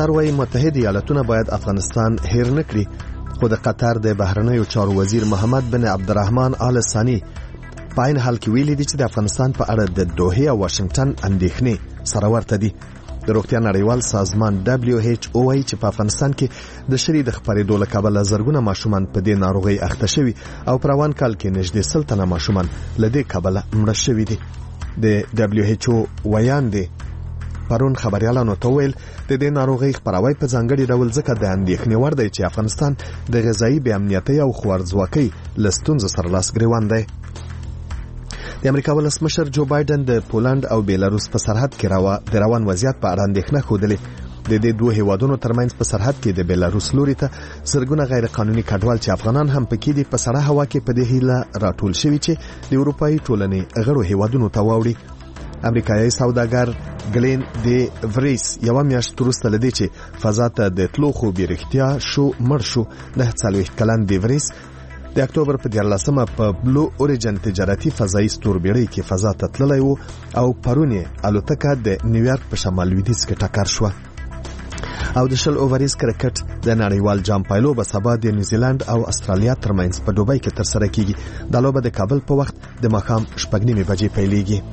قطر وايي متحده ایالاتونه باید افغانستان هیر نکړي، خو د قطر د بهرنیو چارو وزیر محمد بن عبدالرحمن آل ثانی په عین حال کې ویلي دي چې د افغانستان په اړه د دوحه او واشنگټن اندېښنې سره ورته دي. د روغتیا نړیوال سازمان WHO وايي چې په افغانستان کې د شری د خپرېدو له کبله زرګونه ماشومان په دې ناروغي اخته شوي او په روان کال کې نږدې 100 تنه ماشومان له دې کبله مړه شوي دي. د WHO ویاندې پرون خبريالانو ته ویل د دې ناروغي خپراوی په ځانګړي ډول ځکه د اندېښنې وړ دی چې افغانستان د غذایی بې امنیتۍ او خوارځواکۍ له ستونزو سره لاس ګریوان دی. د امریکا ولسمشر جو بایدن د پولند او بیلاروس په سرحد کې د روان وضعیت په اړه اندېښنه ښودلې. د دې دوه هیوادونو ترمنځ په سرحد کې د بیلاروس لوري ته زرګونه غیر قانوني کډوال چې افغانان هم پکې دي په سړه هوا کې په دې هیله راټول شوي چې د اروپאי ټولنې غړو هیوادونو ته واوړي. امریکایي سوداګر ګلین دی وریس یو میاشت وروسته لدی چې فضا ته د تلو خو بیرختیا شو مړ شو. د 40 کلن دی وریس د اکتوبر په 14مه په بلو اوریجن تجارتي فضایي ستوربېړۍ کې فضا ته تللی و او پرون الوتکه د نیویارک په شمال لویدیځ کې ټکر شوه. او د شل اووریز کرکټ د نړیوال جام پایلو به سبا د نیوزیلند او استرالیا ترمنځ په دوبۍ کې ترسره کیږي. د لوبه د کابل په وخت د ماښام 6:30 بجې پیلېږي.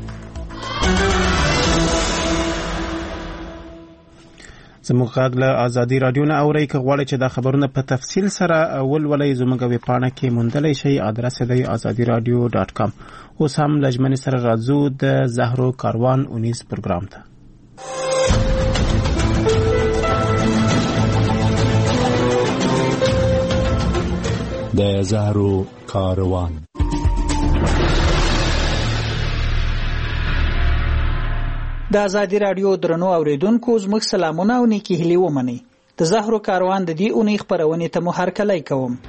زموږ غږ له ازادي رادیو نه اورئ. که غواړئ چې دا خبرونه په تفصیل سره ولولئ زموږ ویب پاڼه کې موندلی شئ. ادرس دی azadiradio.com. اوس هم له ژمنې سره راځو د زهرو کاروان اونیز پروګرام ته. د زهرو کاروان. د ازادي رادیو درنو اوریدونکو زموږ سلامونه او نیکی هیلې ومنئ. د زهرو کاروان د دې اونۍ خپرونې ته مو هرکلی کوم.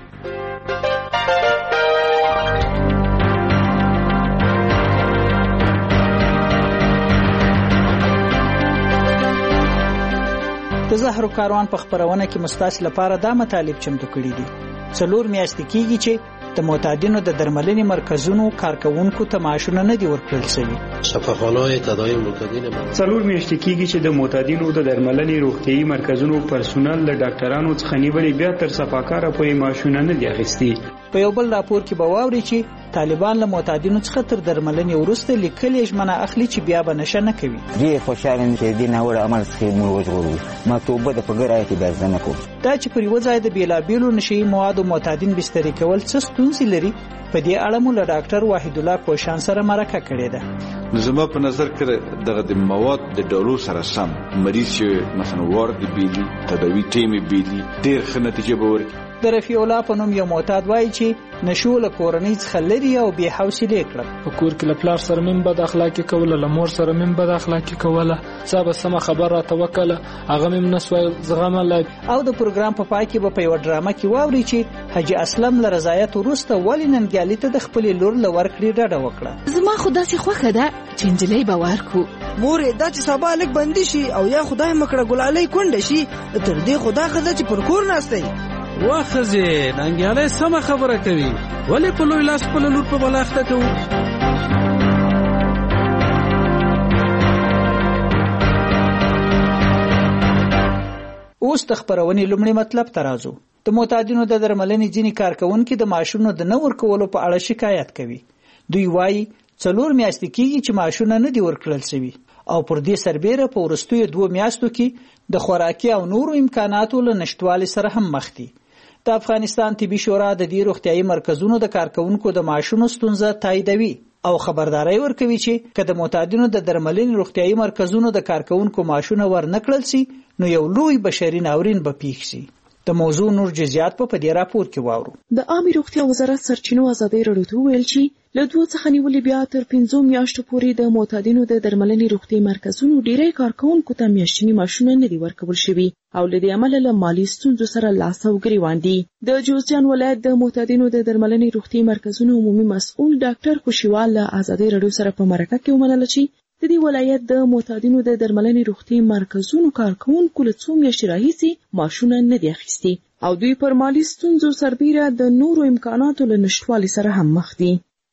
د زهرو کاروان په خپرونه کې مستاس لپاره دا مطالب چمتو کړي دي. 4 میاشتې کېږي چې د معتادینو د درملنې مرکزونو کارکونکو ته معاشونه نه دي ورکړل شوي. شفاخانه‌های تداوی معتادین 4 میاشتې کېږي چې د معتادینو د درملنې روغتیايي مرکزونو پرسونل له ډاکټرانو څخه نیولې بیا تر صفاکاره پورې معاشونه نه دي اخیستي. په یو بل راپور کې به واوري چې طالبان له معتادینو څخه تر درملنې وروسته لیکلي ژمنه اخلي چې بیا به نشه نه کوي. ډېر خوشاله یم چې دې ناوړه عمل څخه موږ وژغورو. ما توبه د پګر آیت بیا زه نه کوم. دا چې پر یوه ځای د بېلابېلو نشهیي موادو معتادین بسترې کول څه ستونزې لري، په دې اړه مو له ډاکټر وحید الله کوشان سره مرکه کړې ده. زما په نظر کې دغه د مواد د ډولو سره سم مریض چې مثلا وارد بیلی تداوی ټیمې بیلی ډېر ښه نتیجه به ورکړي. د رفیع الله په نوم یو معتاد وایي چې نشو له کورنۍ څخه لري او بې حوصلې کړل. په کور کې له پلار سره مې بد اخلاقي کوله، له مور سره مې بد اخلاقي کوله. څه به سمه خبر راته وکړه هغه مې نه سوای زغملی. او د پروګرام په پای کې به په یوه ډرامه کې واوري چې حاجي اسلم له رضایت وروسته ولې ننګیالي ته د خپلې لور له ورکړې ډډه وکړه. زما خو داسې خوښه ده چې نجلۍ به ورکړو. مورې دا چې سبا لږ بندي شي او یا خدای مکړه ګلالۍ کونډه شي، تر دې خدا ښځه چې پر کور ناستی. وا ښځې ننګیالۍ سمه خبره کوي، ولې په لوی لاس خپله لور په بلا اخته کوو؟ اوس د خپرونې لومړی مطلب ته راځو. د معتادینو د درملنې ځینې کارکونکي د معاشونو د نه ورکولو په اړه شکایت کوي. دوی وایي 4 میاشتې کېږي چې معاشونه نه دي ورکړل شوي او پر دې سربیره په وروستیو 2 میاشتو کې د خوراکي او نورو امکاناتو له نشتوالي سره هم مخ دي. د افغانستان طبي شورا د دې روغتیايي مرکزونو د کارکونکو د معاشونو ستونزه تاییدوي او خبرداري ورکوي چې که د معتادینو د درملنې روغتیايي مرکزونو د کارکونکو معاشونه ورنکړل شي نو یو لوی بشري ناورین به پیښ شي. د موضوع نور جزئیات په دې راپور کې واورو. د عامه روغتیا وزارت سرچینو ازادي راډیو ته ویل چې له 2 څخه نیولې بیا تر 5 میاشتو پورې د معتادینو د درملنې روغتي مرکزونو ډیری کارکونکو ته میاشتنی معاشونه نه دي ورکول شوي او له دې امله له مالي ستونزو سره لاس او ګریوان دي. د جوزجان ولایت د معتادینو د درملنې روغتي مرکزونو عمومي مسؤل ډاکټر خوشیوال له ازادي راډیو سره په مرکه کې ومنله چې د دې ولایت د معتادینو د درملنې روغتي مرکزونو کارکونکو له 2 میاشتې راهیسې معاشونه نه دي اخیستي او دوی پر مالي ستونزو سربیره د نورو امکاناتو له نشټوالي سره هم مخ دي.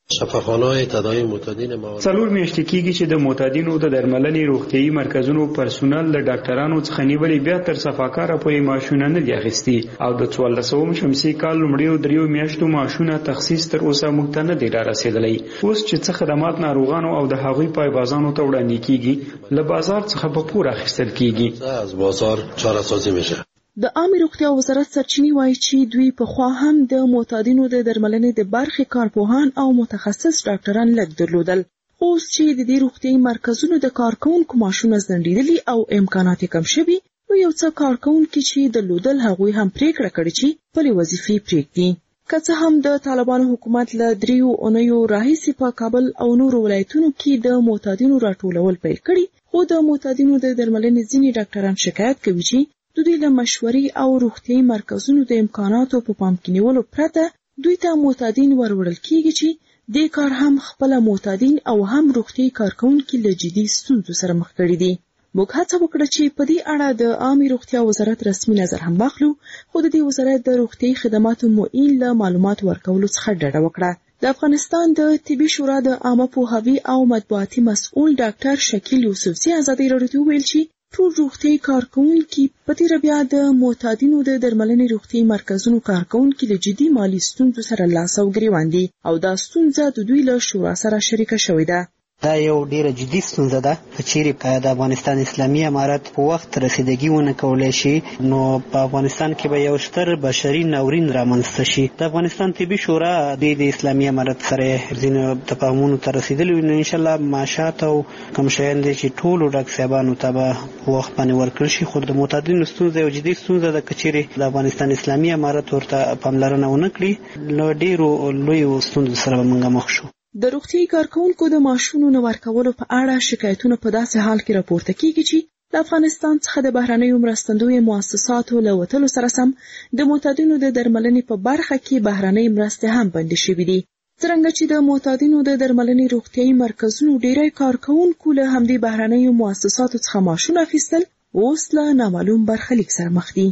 شفاخانه‌های تداوی معتادین مواد 4 میاشتې کېږي چې د معتادینو د درملنې روغتیايي مرکزونو پرسونل له ډاکټرانو څخه نیولې بیا تر صفاکاره پورې معاشونه نه دي اخیستي او د 1400 شمسي کال لومړیو 3 میاشتو معاشونه تخصیص تر اوسه موږ ته نه دی رارسېدلی. اوس چې څه خدمات ناروغانو او د هغوی پایبازانو ته وړاندې کېږي له بازار څخه په پور اخیستل کېږي. از بازار چاره سازی میشه. د عامه روغتیا وزارت سرچینې وایي چې دوی پخوا هم د معتادینو د درملنې د برخې کارپوهان او متخصص ډاکټران لږ درلودل. اوس چې د دې روغتیايي مرکزونو د کارکونکو معاشونه ځنډېدلي او امکانات کم شوي، نو یو څه کارکونکي چې درلودل هغوی هم پریکړه کړې چې خپلې وظیفې پرېږدي. که څه هم د طالبانو حکومت له 3 اونیو راهیسې په کابل او نورو ولایتونو کې د معتادینو راټولول پیل کړي، خو د معتادینو د درملنې ځینې ډاکټران شکایت کوي چې د دوی له مشورې او روغتیايي مرکزونو د امکاناتو په پام کې نیولو پرته دوی ته معتادین وروړل کېږي چې دې کار هم خپل معتادین او هم روغتیايي کارکونکي له جدي ستونزو سره مخ کړي دي. موږ هڅه وکړه چې په دې اړه د عامه روغتیا وزارت رسمي نظر هم واخلو، خو د دې وزارت د روغتیايي خدماتو معین له معلومات ورکولو څخه ډډه وکړه. د افغانستان د طبي شورا د عامه پوهاوي او مطبوعاتي مسؤل ډاکټر شکیل یوسفزي ازادي راډیو ته ویل چې ټول روغتیايي کارکونکي په تیر بیا د معتادینو د درملنې روغتیايي مرکزونو کارکونکي له جدي مالي ستونزو سره لاس او ګریوان دي او دا ستونزه د دوی له شورا سره شریکه شوې ده. دا یو ډیره جدي ستونزه ده چې د افغانستان اسلامي امارت په وخت رسیدګي ونه کولای شي، نو په افغانستان کې به یو ستر بشري ناورین رامنځته شي. د افغانستان طبي شورا د اسلامي امارت سره ځینې تفاهمونو ته رسیدلی، نو ان شاء الله معاشات او کوم شیان دي چې ټولو ډاکټر صاحبانو ته به په وخت باندې ورکړل شي. خو د معتادینو ستونزه یو جدي ستونزه ده چې د افغانستان اسلامي امارت ورته پاملرنه ونه کړي، نو ډیرو لویو ستونزو سره به موږ مخ شو. د روغتیايي کارکونکو د معاشونو نه ورکولو په اړه شکایتونه په داسې حال کې راپورته کیږي چې د افغانستان څخه د بهرنیو مرستندویو مؤسساتو له وتلو سره سم د معتادینو د درملنې په برخه کې بهرنۍ مرستې هم بندې شوې دي. څرنګه چې د معتادینو د درملنې روغتیايي مرکزونو ډیری کارکونکو له همدې بهرنیو مؤسساتو څخه معاشونه اخیستل، اوس له نامعلوم برخلیک سره مخ دي.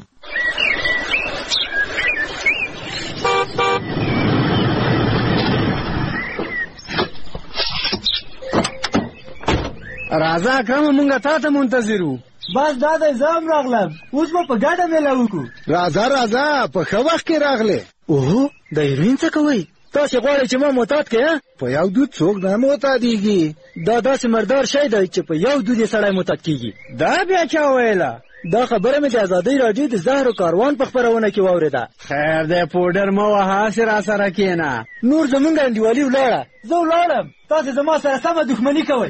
راځه اکرم، مونږه تا ته منتظر وو. بس دا د زام راغلم، اوس به په ګډه میله وکړو. راځه په ښه وخت کې راغلې. اوهو د هیروین څه کوئ؟ تاسې غواړئ چې ما معتاد کړې؟ په یو دود څوک نه معتادېږي. دا داسې مردار شی دی چې په یو دود یې سړی معتاد کېږي. دا بیا چا ویله؟ دا خبره مې د ازادۍ راډیو د زهرو کاروان په خپرونه کې واورېده. خیر دی پوډر مه وهه، هسې راسره کښېنه. نور زمونږ انډیوالي ولاړه، زه ولاړم، تاسې زما سره سمه دښمني کوئ.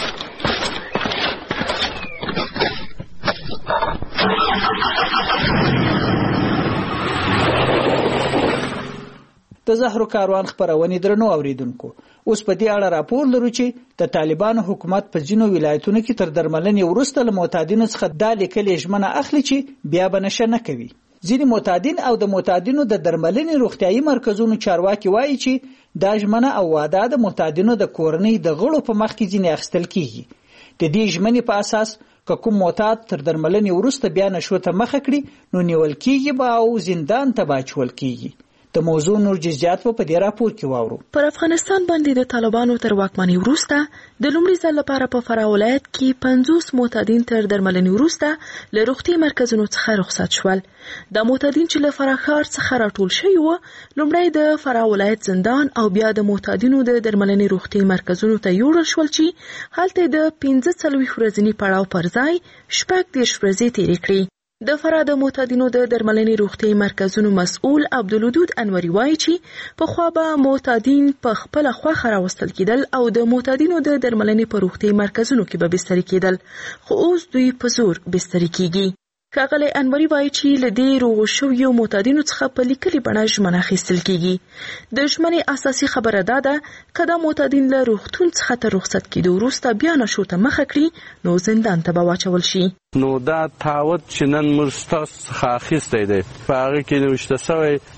د زهرو کاروان خپرونې درنو اوریدونکو، اوس په دې اړه راپور لرو چې د طالبانو حکومت په ځینو ولایتونو کې تر درملنې وروسته له معتادینو څخه دا لیکلې ژمنه اخلي چې بیا به نشه نه کوي. ځینې معتادین او د معتادینو د درملنې روغتیايي مرکزونو چارواکي وایي چې دا ژمنه او وعده د معتادینو د کورنۍ د غړو په مخ کې ځینې اخیستل کیږي. د دې ژمنې په اساس که کوم معتاد تر درملنې وروسته بیا نشو ته مخه کړي، نو نیول کیږي به او زندان ته به اچول کیږي. د موضوع نور جزئیات په دې راپور کې واورو. پر افغانستان باندې د طالبانو تر واکمنۍ وروسته د لومړي ځل لپاره په فراه ولایت کې 50 معتادین تر درملنې وروسته له روغتیايي مرکزونو څخه رخصت شول. د معتادین چې له فراه ښار څخه راټول شوي وو، لومړی د فراه ولایت زندان او بیا د معتادینو د درملنې روغتیايي مرکزونو ته یوړل شول چې هلته د 45 ورځني پړاو پر ځای 30 ورځې تېرې کړې. د فراه د معتادینو د درملنې روغتیايي مرکزونو مسؤل عبدالودود انوري وایي چې پخوا به معتادین په خپله خوښه راوستل کېدل او د معتادینو د درملنې په روغتیايي مرکزونو کې به بستري کېدل، خو اوس دوی په زور بستري کېږي. ښاغلی انوري وایي چې له دې روغو شویو معتادینو څخه په لیکلې بڼه ژمنه اخیستل کېږي. د ژمنې اساسي خبره دا ده که دا معتادین له روغتون څخه تر رخصت کېدو وروسته بیا نشو ته مخه کړي، نو زندان ته به واچول شي. نو دا تعهد چې نن موږ ستاسو څخه اخیستی دی، په هغې کې نوشته شوی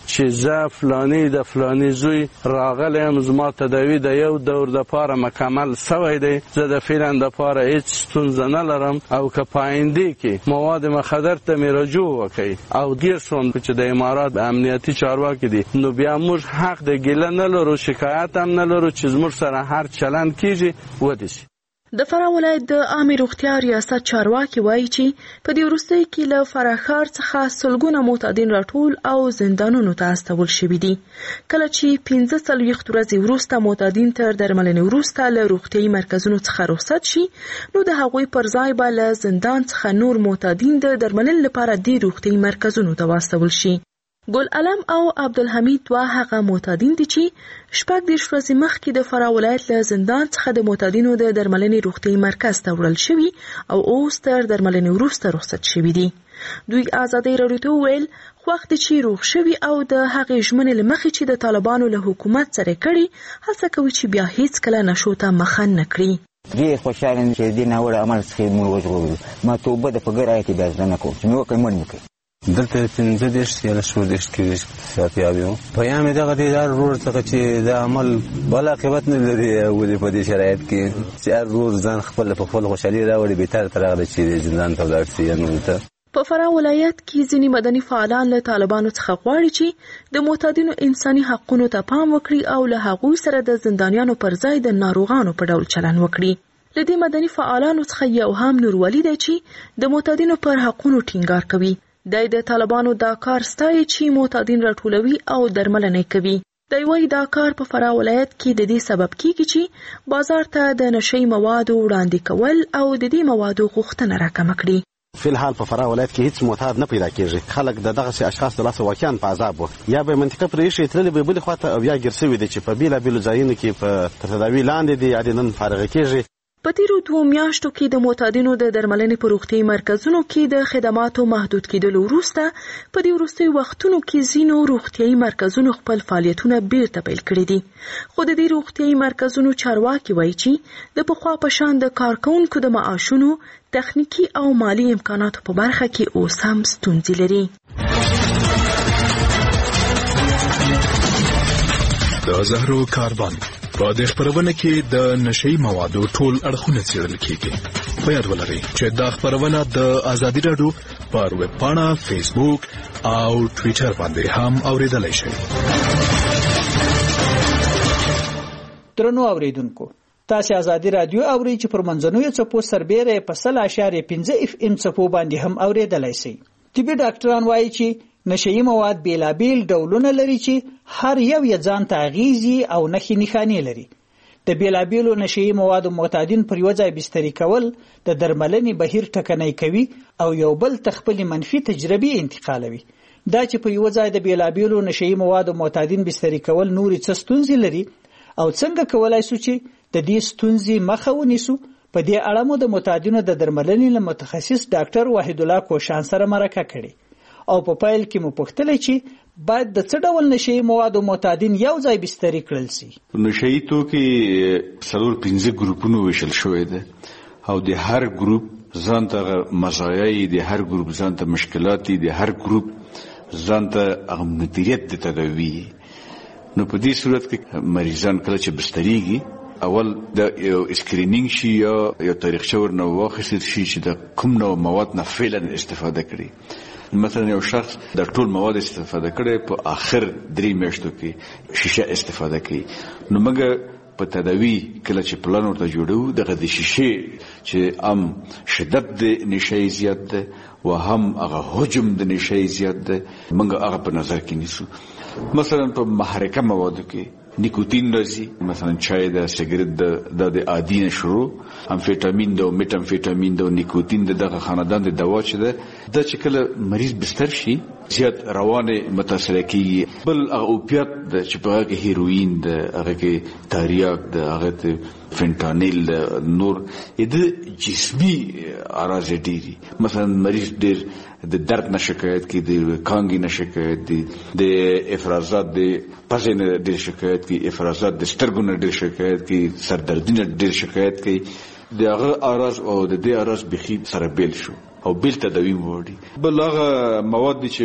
چې زه فلانی د فلانی زوی راغلی یم، زما تداوي د یو دور دپاره مکمل سوی دی، زه د فعلا دپاره هېڅ ستونزه نه لرم، او که په آینده کې مواد مخدر ته مې رجوع وکړي او ګیر شوم چې د امارات امنیتي چارواکي دي، نو بیا موږ حق د ګیله نه لرو، شکایت هم نه لرو چې زموږ سره هر چلند کېږي ودې شي. د فراه ولایت د عامې روغتیا ریاست چارواکي وایي چې په دې وروستیو کې له فراه ښار څخه سلګونه معتادین راټول او زندانونو ته استول شوي دي. کله چې 45 ورځې وروسته معتادین تر درملنې وروسته له روغتیایي مرکزونو څخه رخصت شي، نو د هغوی پر ځای به له زندان څخه نور معتادین د درملنې لپاره دې روغتیایي مرکزونو ته واستول شي. ګل علم او عبدالحمید دوه هغه معتادین دي چې 24 ورځې مخکې د فراه ولایت له زندان څخه د معتادینو د درملنې روغتیایي مرکز ته وړل شوي او اوس تر درملنې وروسته رخصت شوي دي. دوی ازادي راډیو ته وویل خوښ دي چې روغ شوي او د هغې ژمنې له مخې چې د طالبانو له حکومت سره کړي، هڅه کوي چې بیا هیڅکله نشو ته مخه نه کړي. ډېر خوشحاله یم چې دې ناوړه عمل څخه موږ وژغورلو. ما توبه د په ګر آیت بیا زده نه کوم چې مې وکړئ مړ مې کړئ. دلته 15 یا 16 کې ساتياب یو په یام دغه د رور څخه چې د عمل بل عاقبت نه لري ولې په دې شرایط کې چې رور ځان خپل په خپل خوشالي راوړي به تر ترغله چې زندان ته ولاړ شي. نو ته په فراه ولایت کې ځینې مدني فعالان له طالبانو څخه غواړي چې د معتادینو انساني حقونو ته پام وکړي او له هغوی سره د زندانیانو پر ځای د ناروغانو په ډول چلند وکړي. له دې مدني فعالانو څخه یو هم نورولي دی چې د معتادینو پر حقونو ټینګار کوي. د طالبانو دا کار ستایي چې معتادین راټولوي او درملنه کوي. دی وايي دا کار په فراه ولایت کې د دې سبب کیږي چې بازار ته د نشئی موادو وړاندې کول او د دې موادو غوښتنه راکمه کړي. فی الحال په فراه ولایت کې هیڅ معتاد نه پیدا کیږي. خلک دغه اشخاص د لاسه واقعا په عذاب وو، یا به منطقه پرې شي تللی به بلې خواته او یا ګیر شوي دي چې په بیلابیلو ځایونو کې په تداوي لاندې دي یا د نن فارغه کیږي. په تیرو 2 میاشتو کې د معتادینو د درملنې په روغتیایي مرکزونو کې د خدماتو محدود کېدلو وروسته په دې وروستیو وختونو کې ځینو روغتیایي مرکزونو خپل فعالیتونه بیرته پیل کړي دي. خو د دې روغتیایي مرکزونو چارواکي وایي چې د پخوا په شان د کارکوونکو د معاشونو، تخنیکی او مالی امکاناتو په برخه کې اوس هم ستونزې لري. د زهرو کاروان په دې خبرونه کې د نشئی موادو ټول اړخونه څېړل کېږي. په یاد ولرئ چې دا خبرونه د ازادي راډیو پر ویب پاڼه، فیسبوک او ټویټر باندې هم اوریدلای شئ. درنو اوریدونکو، تاسو ازادي راډیو اورئ چې پر منځنوي څپو سربېره په 100.5 FM څپو باندې هم اوریدلای شئ. طبي ډاکټران وایي چې نشئی مواد بیلابیل ډولونه لري چې هر یو یې ځان ته اغیزي او نښې نښانې لري. د بیلابیلو نشئی موادو معتادین پر یو ځای بستري کول د درملنې بهیر ټکنی کوي او یو بل خپل منفي تجربې انتقالوي. دا چې په یو ځای د بیلابیلو نشئی موادو معتادین بستري کول نورې څه ستونزې لري او څنګه کولای شو چې د دې ستونزې مخه ونیسو، په دې اړه مو د معتادینو د درملنې له متخصص ډاکټر وحید الله کوشان سره مرکه کړې او په پایل کې مو پوښتلې چې باید د څه ډول نشئی موادو معتادین یو ځای بستري کړل شي. نشئی توکي 4-5 ګروپونو ویشل شوی دی او د هر ګروپ ځان ته مزایای دي، هر ګروپ ځان ته مشکلات دي، هر ګروپ ځان ته مدیریت د تداوی. نو په دې صورت کې مریضان کله چې بستريږي اول د یو اسکرینینګ شي یا یو تاریخچه ورنه واخیستل شي چې د کوم نوع مواد نه فعلا استفاده کړي. مثلا یو شخص د ټول مواد استفاده کړي په آخر 3 میاشتو کې شیشه استفاده کوي، نو موږ په تداوی کله چې پلان ورته جوړو دغه د شیشه چې شدت د نشئی زیات ده و هم هغه حجم د نشئی زیات ده موږ هغه په نظر کې نیسو. مثلا په محرکه موادو کې نیکوتین راځي، مثلا چای ده، سیګریټ ده، د عادي نشرو، امفیټامین ده، میټامفیټامین ده، نیکوتین ده، دغه خاندان د دوا چې ده د چې کله مریض بستر شي زیات روانه متاثر کیږي. بل هغه اوپیات ده چې په هغه کې هیروین ده، هغه کې تاریاک ده، هغه کې فنټانیل ده، نور د جسمي اعراض ډیری. مثلا مریض ډیر د درد نه شکایت کوي، د کانګي نه شکایت دي، د افرازات د پزې نه ډیر شکایت کوي، افرازات د سترګو نه ډیر شکایت کوي، سردردي نه ډیر شکایت کوي. دغه اعراض او د دې اعراض بخي سره بیل شو او بیل تداوی وړي. بل هغه مواد چې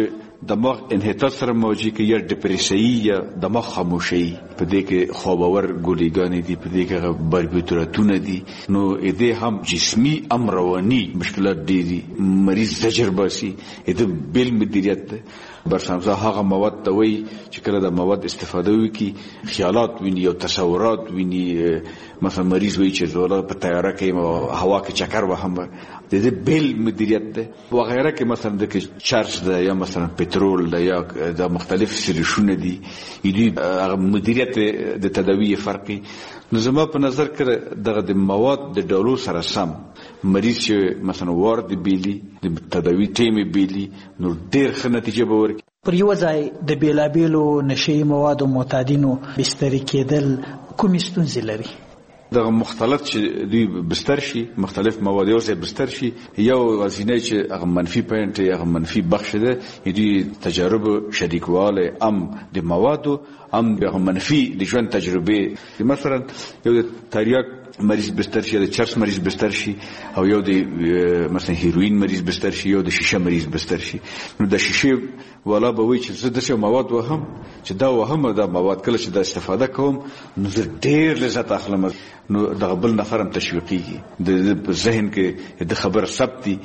دماغ انحطاط سره مواجه کې یا ډیپریسي یا دماغ خاموشي په دې کې خوابور ګولیګانې دي په دې کې باربیتوراتونه دي نو دې هم جسمي ام رواني مشکلات دي مریض زجر باسي دې بل مدیریت برسامزه هغه مواد ته وایي چې کله د مواد استفاده وکړي خیالات ویني او تصورات ویني مثلا مریض وایي چې زوړه په تیاره کې هوا کې چکر وهم د دې بل مدیریت ده وغیرہ کې مثلا د چارج ده یا مثلا پټرول ده یا د مختلف سریشونه دي هغه مدیریت د تداوی فرقي نو زما په نظر کې دغه د مواد د ډولو سره سم مریض چې مثلا وارد بیلی د تداوی ټیمې بیلی نو ډېر ښه نتیجه به ورکړي. پر یو ځای د بیلابیلو نشي موادو معتادینو بستري کېدل کومې ستونزې لري؟ دغه مختلط چې دوی بستر شي مختلف مواد یو ځای بستر شي یو غزینه چې هغه منفي پوینټ هغه منفي بخش ده دوی تجارب شریکواله ام د موادو ام د منفي د ژوند تجربه مثلا یو د تریاک مریض بستر شي د چرس مریض بستر شي او یو د مثلا هیروین مریض بستر شي یو د شیشه مریض بستر شي نو د شیشه ولا به وي چې زه د څه مواد وهم چې دا وهم دا مواد کله چې د استفاده کوم نو زه ډېر لذت اخلم نو د بل نفرم تشویقیږي د ذهن کې د خبر ثبتي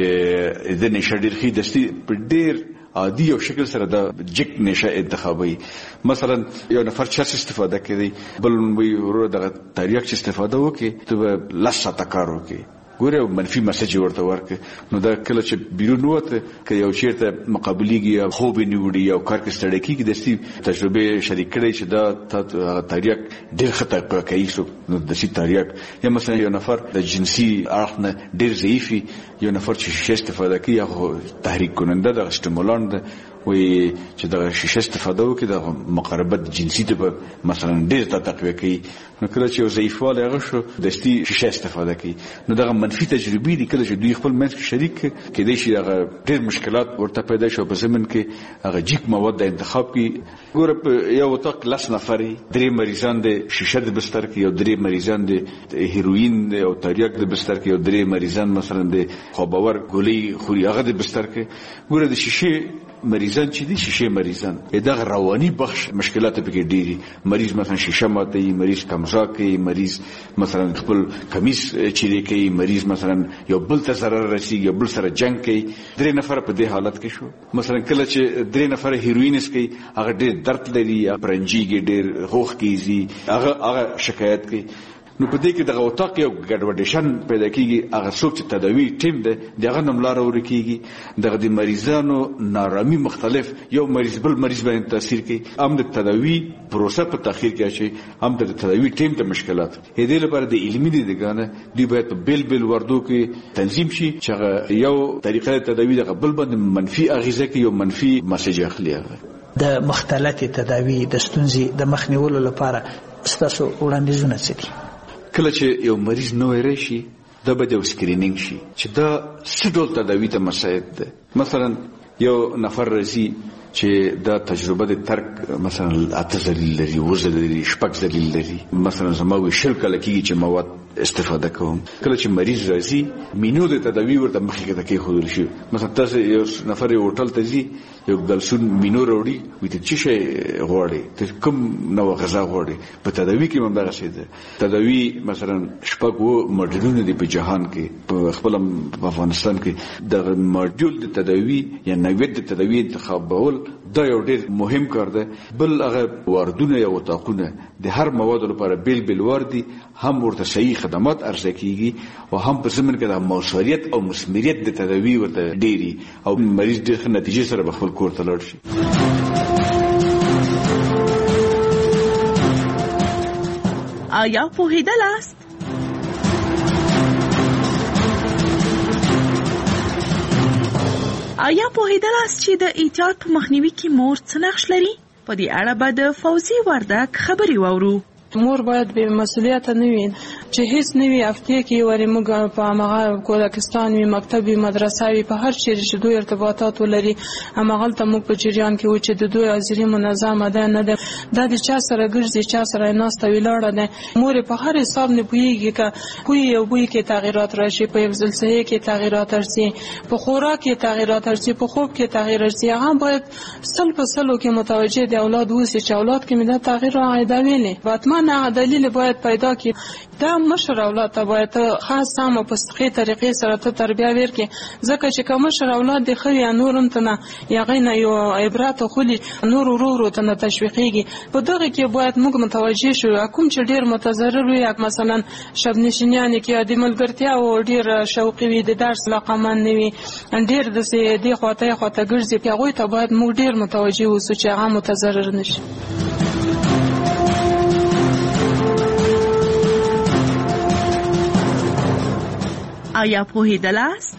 چې د نشه ډېر خې دستي په ډېر عادي او شکل سره د جک نشه انتخابي مثلا یو نفر چرس استفاده کوي بل وی ورو د تاریخ چې استفاده وکي ته لاسه تکارو کوي ګوره منفي مسج ورته ورکړي نو دا کله چې بیرون وته کې یو چیرته مقابلېږي یا خوب نیوړي او کار کې ستړی کیږي د ستې تجربه شریک کړي چې دا تاریخ ډېر خطر کوي نو د شي تاریخ یا مثلا یو نفر د جنسي اړخ نه ډېر ضعیفي یو نفر چې شیشه استفاده کوي هغه تحریک کننده د استیمولان وي چې د شیشه استفاده وکړي د مقاربت جنسي ته مثلا ډېر تقویه کوي نو کله چې یو ضعیفواله هغه شو د شیشه استفاده کوي نو دغه منفي تجربې دي کله چې دوی خپل منځ کې شریک کېدای شي هغه ډېر مشکلات ورته پیدا شي په زمين کې هغه جیک مواد د انتخاب کې ګوره یو وطاق لاس نفري درې مریضان د شیشه د بستر کې یو درې مریضان د هیروین او تریاک د بستر کې یو درې مریضان مثلا د خوابور ګولۍ خوري هغه د بستر کې ګوره د شیشه مریضان چې دي شیشه مریضان دغه رواني بخش مشکلات پکې ډېری مریض مثلا شیشه ماتي مریض کمزا کوي مریض مثلا خپل کمیس چیرې کوي مریض مثلا یو بل ته ضرر رسیږي یو بل سره جنگ کوي درې نفر په دې حالت کې شو مثلا کله چې درې نفر هیروینس کوي هغه ډېر درد لري پرنجيږي ډېر هوخ کیږي هغه شکایت کوي نو په دې کې دغه وطاق یو ګډوډیشن پیدا کیږي هغه څوک چې تداوی ټیم ده دغه نملار ورکیږي دغه د مریضانو نارامي مختلف یو مریض بل مریض باندې تاثیر کوي هم د تداوی پروسه په تاخير کې شي هم د تداوی ټیم ته مشکلات دې لپاره د علمي دګانه دی باید په بل وردو کې تنظیم شي چې یو طریقه تداوی د بل باندې منفي اغیزه کوي یو منفي مسج اخلي د مختلط تداوی د ستونزې د مخنیولو لپاره ستاسو وړاندیزونه څه دي؟ کله چې یو مریض نوې راشي دا به د سکرینینګ شي چې دا څه ډول تداوی ته مساعد ده مثلا یو نفر راځي چې دا تجربه د ترک مثلا اته ذلیل لري وزل لري شپږ ذلیل لري مثلا زما وی شل کله کېږي چې مواد استفاده کوم کله چې مریض راځي مینو د تداوی ورته مخکې کې خودل شي مثلا تاسو یو نفر یو هوټل ته ځي یو دلسون مینو وروړي وي ته چې شي غوړي ته کوم نو غذا غوړي په تداوی کې هم دغه شی ده تداوی مثلا شپږ وو ماډیولونه دي په جهان کې په خپل افغانستان کې د ماډیول د تداوی یا نوې د تداوی انتخابول دا یو ډېر مهم کار ده بل هغه واردونه یا وطاقونه د هر مواد لپاره بل واردي هم ورته صحیح خدمات عرضه کیږي او هم په زمين کې د موثریت او مسمریت د تداوی ورته ډېری او مریض ډېر ښه نتیجه سره به خپل کور ته لاړ شي. آیا پوهیدلاست؟ آیا پوهیدلاست چې د احتیاط په مخنیوي کې مور څه نقش لري؟ په دې اړه به د فوزي وردک خبري واورو. مور باید به مسؤلیت نه وي چې هیڅ نه وي هفتې کې ورې موږ په هماغه کودکستان وي مکتب وي مدرسه وي په هر چیرې چې دوی ارتباطات ولري هماغلته موږ په جریان کې و چې د دوی حاضري منظمه ده نه ده دا د چا سره ګرځي چا سره ناسته ولاړه ده مور په هر حساب نه پوهېږي که بوی او بوی کې تغیرات راشي په حفظ الصحه کې تغیرات راشي په خوراک کې تغیرات راشي په خوب کې تغیر راشي هغه باید سل په سلو کې متوجه دی اولاد اوسي چې اولاد کې مې دا تغیر راغلی ویلي باتمن هغه دلیل باید پیدا کړي دا مشر اولاد ته باید خاص سم په صحیح طریقې سره ته تربیه ورکړي ځکه چې کوم مشر اولاد دی خو یا نورم ته نه یغې نه یو عبرت خولي نور ورو ته نه تشویقيږي په دغه کې باید موږ متوجه شو کوم چې ډیر متضرر وي مثلا شب نشینیان کې د ملګرتیا او ډیر شوقي وي د درس لقمان نه وي ډیر د دې خواته ګرځي په هغه ته باید موږ ډیر متوجه اوسو چې هغه متضرر نشي آیا پوهیدل است؟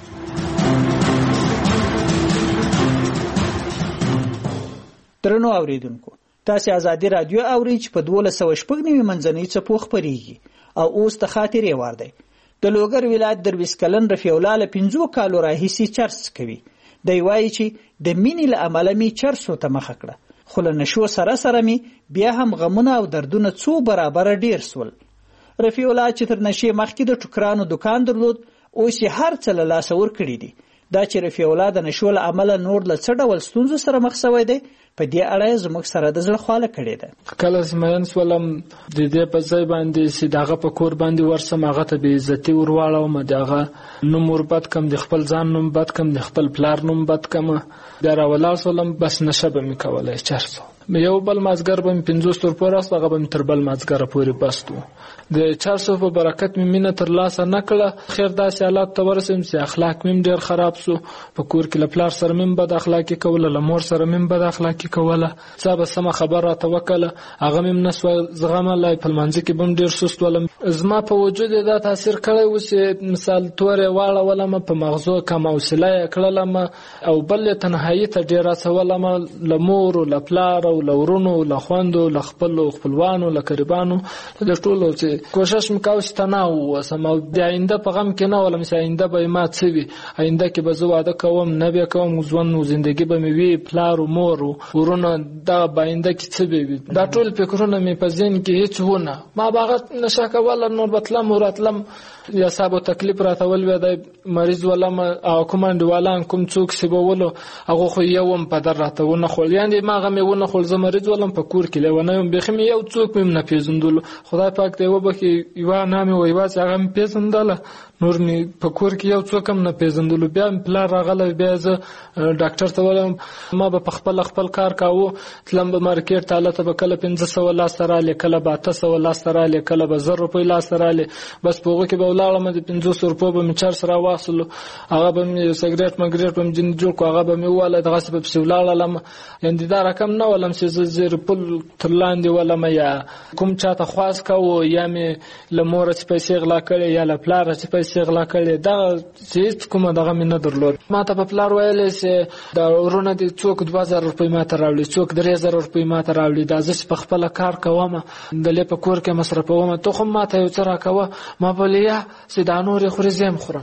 درنو اوریدونکو تاسو آزادي رادیو اورئ چې په 1290 منځنۍ څپو خپرېږي او اوس ته خاطرې وار دی د لوګر ولایت درویش کلن رفیع الله له 15 کالو راهیسي چرس کوي دی وایي چې د مینې له امله می چرسو ته مخه کړه خو له نشو سره می بیا هم غمونه او دردونه څو برابر ډیر سول رفیع الله چې تر نشي مخکې د ټوکرانو دکان درلود اوس یې هر څه له لاسه ورکړي دي دا چې رفیع الله د نشو له امله نور له څه ډول ستونزو سره مخ شوی دی په دې اړه زموږ سره د زړه خواله کړې ده کله چې مېن سولم د دې په ځای باندې چې دغه په کور باندې ورسم هغه ته به عزت ورواړم دغه نوم وربد کم د خپل ځان نوم بد کم د خپل پلار نوم بد کم بیا راولا سولم بس نشبه می کولای چرسو یو بل مازګر به 50 تر پورې هغه به تر بل مازګر پورې بستو د چرسو په برکت مې مینه تر لاسه نکړه خیر داسې حالات ته ورسم چې اخلاق مې ډیر خراب سو په کور کې لپلار سره مې بد اخلاقی کوله لمور سره مې بد اخلاقی کوله صاحب سم خبره توکل هغه مې نسو زغمه لای په منځ کې بم ډیر سست ولم زما په وجود دا تاثیر کړی و چې مثال تورې واړه ولم په مغزو کم حوصله کړلم او بل تنهایی ته ډیر سوالم لمور او لپلار او لورونو لخوندو خپلوانو لقربانو د ټولو چې کوشش وکاو چې تناو سم د آینده په غم کې نه ولم چې آینده به ما څه وي آینده کې به زه واده کوم نه به کوم ژوند او ژوندۍ به مې وي پلار او مور ورونه دا باینده کې څه وي دا ټول فکرونه مې په ذهن کې هیڅ ونه ما باغ نشه کوله نور بتلم وراتلم یا صاحب تکلیف راتول و د مریض ولم او کومند ولان کوم څوک سی بولو هغه خو یوم په در راتونه خل یعنی ما غمه ونه خل ز مریض ولم په کور کې لونه یم بخم یو څوک مم نه پیژندل خدای پاک ته وبخي یو نامه وای واس هغه پیژندل نور می په کور کې یو څوک هم نه پیژندل بیا پلار راغله بیا ز ډاکټر ته ولم ما په خپل کار کاوه تلم به مارکیټ تعالی ته کله 1500 لا سره لیکله 200 لا سره لیکله به 1000 روپۍ لا سره بس پوغه کې به ولاړم د 500 روپۍ به می چار سره واصل هغه به می سیګریټ مګریټ به جن جوړ کو هغه به می واله دغه سبب ولاړم یندې دا رقم نه ولم چې زیر پل ترلاندې ولم یا کوم چاته خواص کاوه یا می لمور چې پیسې غلا کړي یا لپلار چې پیسې غلا کړي دا چې کومه دغه می نه درلود ما ته په پلار ویل چې دا ورونه دي څوک 2000 روپۍ ما ته راوړي څوک 3000 روپۍ ما ته راوړي دا زه په خپل کار کوم د لې په کور کې مصرفوم ته خو ما ته یو څه راکوه ما بلیا سیدانور خوري زم خورم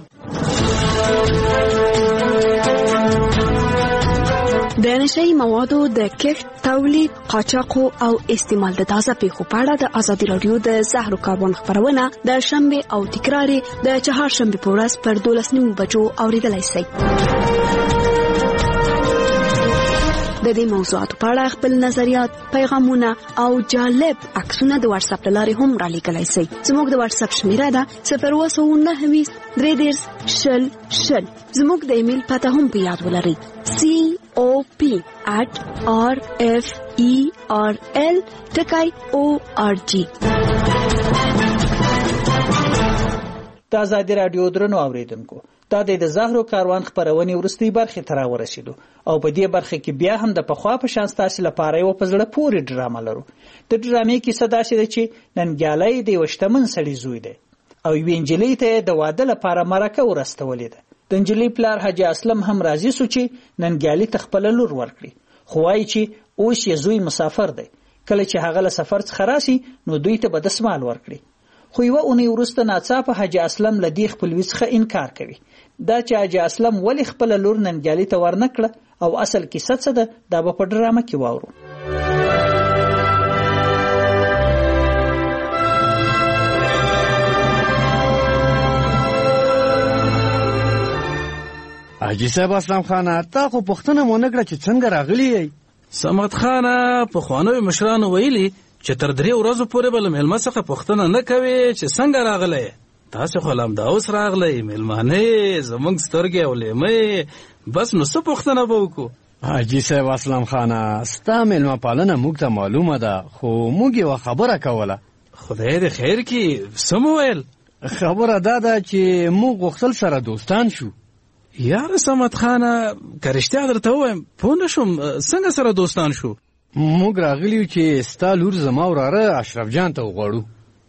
د نشئی موادو د کښت تولید قاچاق او استعمال د تازه پیښو په اړه د ازادي رادیو د زهرو کاربن خبرونه د شنبه او تکرار د چهارشنبه په ورځ پر 12:09 بجو اوریدلای شئ د دې موضوعاتو په اړه خپل نظریات پیغامونه او جالب عکسونه د واتس اپ لارې هم را لیکلای شئ زموږ د واتس اپ شمیره ده 029 زموږ د ایمیل پته هم په یاد ولرئ cop@rferl.org د ازادي رادیو درنو اوریدونکو دا د زهرو کاروان خبرونه ورستي برخه ترا ورسېدو او په دې برخه کې بیا هم د پخوا په شان ستاسو لپاره یو پزړه پورې ډرامه لرو د ډرامې کې صدا شي چې ننګیالۍ د وشتمن سړي زوی دی او وینجلې ته د واده لپاره مرکه ورستولې ده د انجلۍ پلار حاجی اسلم هم راضي سو چې ننګیالۍ تخپل لور ورکړي خو وايي چې اوس یې زوی مسافر دی کله چې هغه له سفر څخه راشي نو دوی ته به دسمال ورکړي. خو یوه اونۍ وروسته ناڅاپه حاجي اسلم له دې خپلوي څخه انکار کوي. دا چې حاجي اسلم ولې خپله لور ننګیالي ته ورنکړه او اصل کیسه څه ده دا به په ډرامه کې واورو. حاجي صاحب اسلام خانه تا خو پوښتنه مونه کړه چې څنګه راغلی یې؟ صمد خانه پخوانیو مشرانو ویلي چې تر 3 ورځو پورې به له مېلمه څخه پوښتنه نه کوي چې څنګه راغلی. تاسې خو همدا اوس راغلی، مېلمانه زموږ سترګې او لیمې، بس نو څه پوښتنه به وکړو؟ حاجي صاحب اسلام خانه ستا مېلمه پالنه موږ ته معلومه ده، خو موږ یوه خبره کوله. خدای دې خیر کړي. څه مو ویل؟ خبره دا ده چې موږ غوښتل سره دوستان شو. یاره صمد خانه که رښتیا درته ووایم پوه نه شوم څنګه سره دوستان شو؟ موږ راغلی چې ستا لور زما وراره اشرف جان ته وغواړو.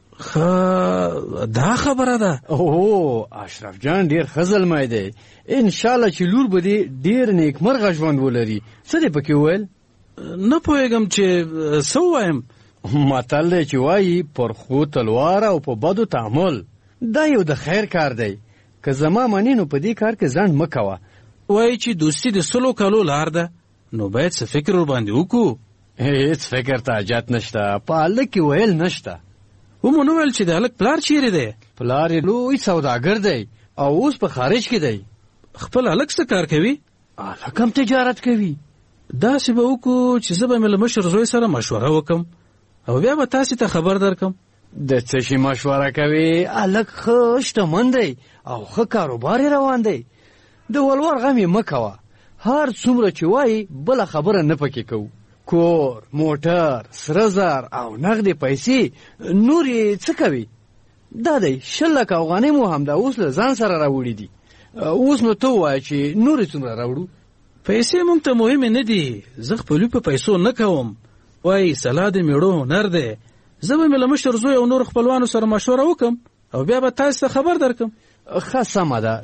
دا خبره ده؟ اوه اشرف جان ډیر ښه زلمی دی، انشاءالله چې لور به دې ډیر نیکمرغه ژوند ولري. څه دې پکې وویل؟ نه پوهېږم چې څه ووایم. متل دی چې وایي پر ښو تلوار او په بدو تعامل. دا یو د خیر کار دی، که زما منې نو په دې کار کې ځنډ مه کوه. وایي چې دوستي د 100 کالو لار ده، نو باید څه فکر ورباندې وکړو. هیڅ فکر ته حاجت نشته، په هلک کې ویل نشته. ومو نو ویل چې د هلک پلار چیرې دی؟ پلار یې لوی سوداګر دی او اوس په خارج کې دی. خپل هلک څه کار کوي؟ هلک هم تجارت کوي. داسې به وکړو چې زه به مې له مشر زوی سره مشوره وکم او بیا به تاسې ته خبر درکم. د څه شي مشوره کوي؟ هلک ښه شتمن دی او ښه کاروبار یې روان دی. د ولور غم یې مه کوه، هر څومره چې وایي بله خبره نه پکې کوو. کور، موټر، سره زر او نغدې پیسې نور یې څه کوي؟ دا دی 100 لکه افغانۍ مو همدا اوس له ځان سره راوړي دي. اوس نو ته ووایه چې نور یې څومره راوړو؟ پیسې موږ ته مهمې نه دي، زه خپلوي په پیسو نه کوم. وایي سلا د میړو هنر دی. زه به مې له مشر زوی او نور خپلوانو سره مشوره وکم او بیا به تاسو ته خبر درکم. ښه سمه ده.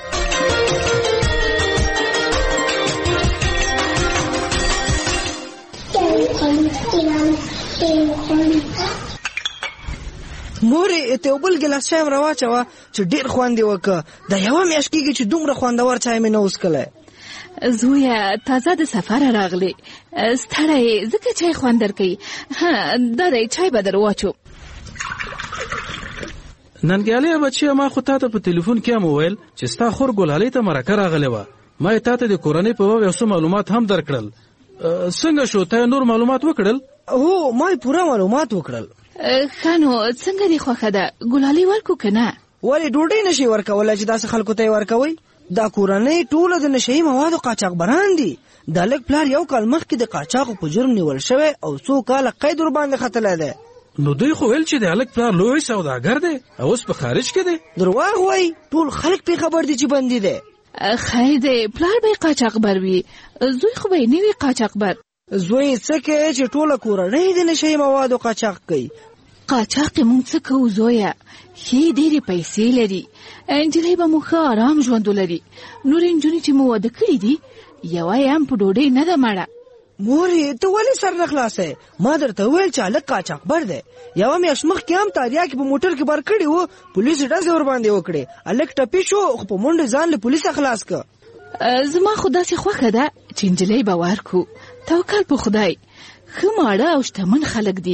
مورې ته یو بل ګیلاس چای راواچوه چې ډېر خوند یې وکړه. دا یوه میاشت کېږي چې دومره خوندور چای مې نه وڅښلی. زویه تازه د سفره راغلی، ستړی ځکه چای خوند درکوي. دا دی چای به در واچو. ننګیالۍ بچیه ما خو تا ته په تلیفون کې هم وویل چې ستا خور ګلالۍ ته مرکه راغلی وه. ما یې تا ته د کورنۍ په باب یو څه معلومات هم درکړل. څنګه شو؟ تا نور معلومات وکړل؟ هو ما یې پوره معلومات وکړل. ښه نو څنګه دې خوښه ده؟ ګلالۍ ورکو که نه؟ ولې ډوډۍ نشي ورکولی چې داسې خلکو ته یې ورکوئ؟ دا کورنۍ ټوله د نشهیي موادو قاچاقبران دي. دا لږ پلار 1 کال مخکې د قاچاقو په جرم نیول شوی او 100 کاله قید ورباندې ختلی دی. نو دوی خو ویل چې د هلک پلار لوی سوداګر دی او اوس په خارج کې دی. درواغ وایي، ټول خلک پرې خبر دي چې بندي دی. خیر دی پلار به یې قاچاقبر وي، زوی خو به یې نه وي قاچاقبر. زوی څه کوي چې ټوله کورنۍ د نشهیي موادو قاچاق کوي. قاچاق یې مونږ څه کوو زویه؟ ښې ډېرې پیسې لري، نجلۍ به مو ښه ارام ژوند ولري. نورې نجونې چې مو واده کړي دي یوه یې هم په ډوډۍ نه ده مړه. مورې ته ولې سر نه خلاصوې؟ ما درته وویل چې هلک قاچاقبر دی. یوه میاشت مخکې هم تاریا کې په موټر کې بار کړي وو، پولیسو ډزې ورباندې وکړې. هلک ټپي شو خو په منډه ځان له پولیسه خلاص کړه. زما خو داسې خوښه ده چې نجلۍ به ورکړو. توکل په خدای. ښه ماړه او شتمن خلک دي.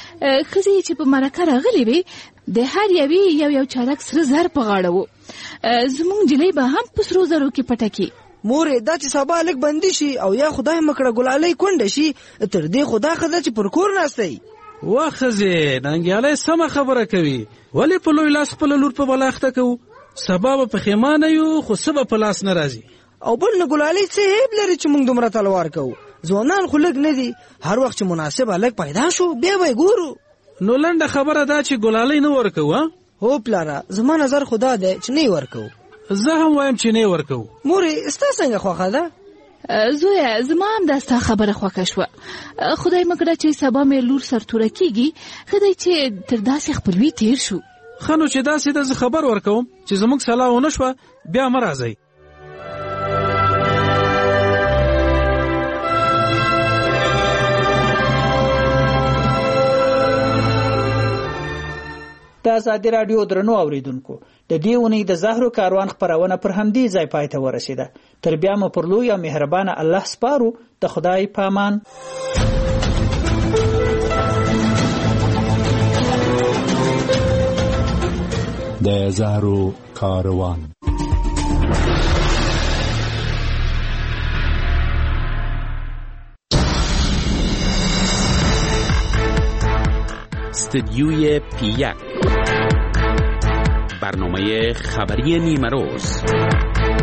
ښځې چې په مرکه راغلې وې د هر یوې یو چارک سره زر په غاړه وو. زموږ نجلۍ به هم په سرو زرو کې پټه کړي. مورې دا چې سبا هلک بندي شي او یا خدای مکړه ګلالۍ کونډه شي، تر دې خو دا ښه ده چې پر کور ناستی. وا ښځې ننګیالۍ سمه خبره کوي. ولې په لوی لاس خپله لور په بلا اخته کوو؟ سبا به پښیمانه یو خو څه به په لاس نه راځي. او بل نه ګلالۍ څه عیب لري چې موږ دومره تلوار کوو؟ ځوانان خو لږ نه دي، هر وخت چې مناسب هلک پیدا شو بیا به یې ګورو. نو لنډه خبره دا چې ګلالۍ نه ورکوو. هو پلاره زما نظر خو دا دی چې نه یې ورکوو. زه هم وایم چې نه یې ورکوو. مورې ستا څنګه خوښه ده؟ زویه زما هم دا ستا خبره خوښه شوه. خدای مکړه چې سبا مې لور سرتوره کېږي، ښه دی چې تر داسې خپلوي تېر شو. ښه نو چې داسې ده زه خبر ورکوم چې زموږ سلا ونه شوه بیا مه راځئ. د ازادي راډیو درنو اوریدونکو د دې اونۍ د زهرو کاروان خپرونه پر همدې ځای پای ته ورسیده. تر بیا مو پر لوی او مهربانه الله سپارو. د خدای پامان. د زهرو کاروان. استدیوی پی1 برنامه خبری نیمروز.